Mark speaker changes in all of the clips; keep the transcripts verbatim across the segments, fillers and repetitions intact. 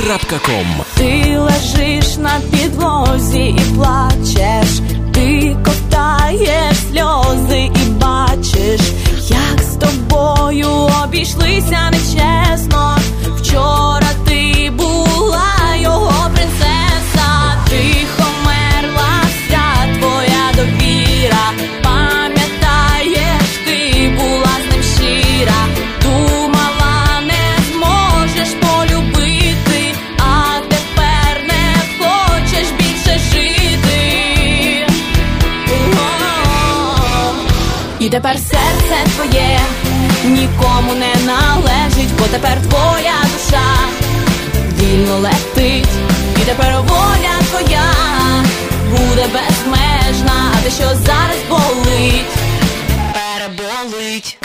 Speaker 1: крапка ком.
Speaker 2: Ти лежиш на підлозі і плачеш, ти ковтаєш сльози і бачиш, як з тобою обійшлися нечесно. Вчора ти була його принцеса, тихо мерла вся твоя довіра. Пам'ятаєш, ти була з ним щира, думала, не зможеш полюбити, а тепер не хочеш більше жити. О-о-о. І тепер серце твоє нікому не належить, бо тепер твоя душа вільно летить. І тепер воля твоя буде безмежна, а те, що зараз болить, переболить.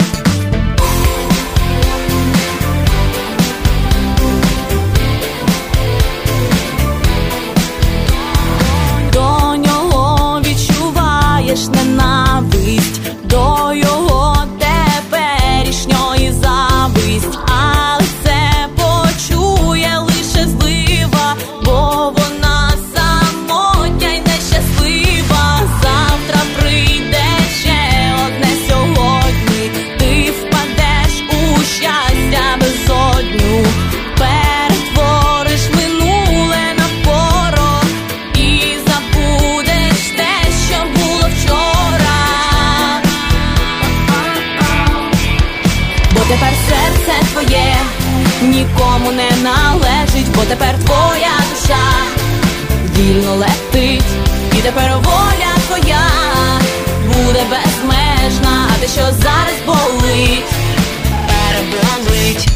Speaker 2: До нього відчуваєш ненависть, до його теперішньої зависть, але це почує лише злива, бо вона самотня й нещаслива. Завтра прийде ще одне сьогодні, ти впадеш у щастя безодню, перетвориш минуле на порох і забудеш те, що було вчора. Бо тепер серце твоє нікому не належить, бо тепер твоя душа вільно летить. І тепер воля твоя буде безмежна, а те, що зараз болить, переболить.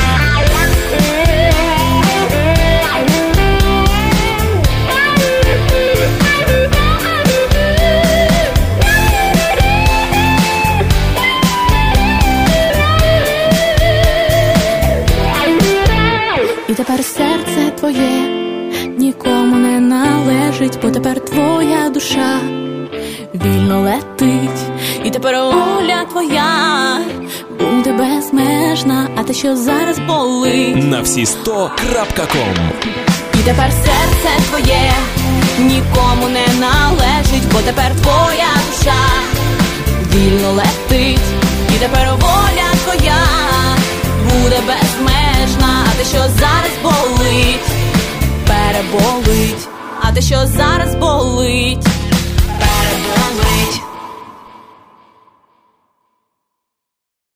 Speaker 2: І тепер серце твоє нікому не належить, бо тепер твоя душа вільно летить. І тепер воля твоя буде безмежна, а те, що зараз болить,
Speaker 1: На всі сто крапка ком.
Speaker 2: І тепер серце твоє нікому не належить, бо тепер твоя душа вільно летить. І тепер воля твоя буде безмежна, а те, що зараз болить, переболить, а те, що зараз болить.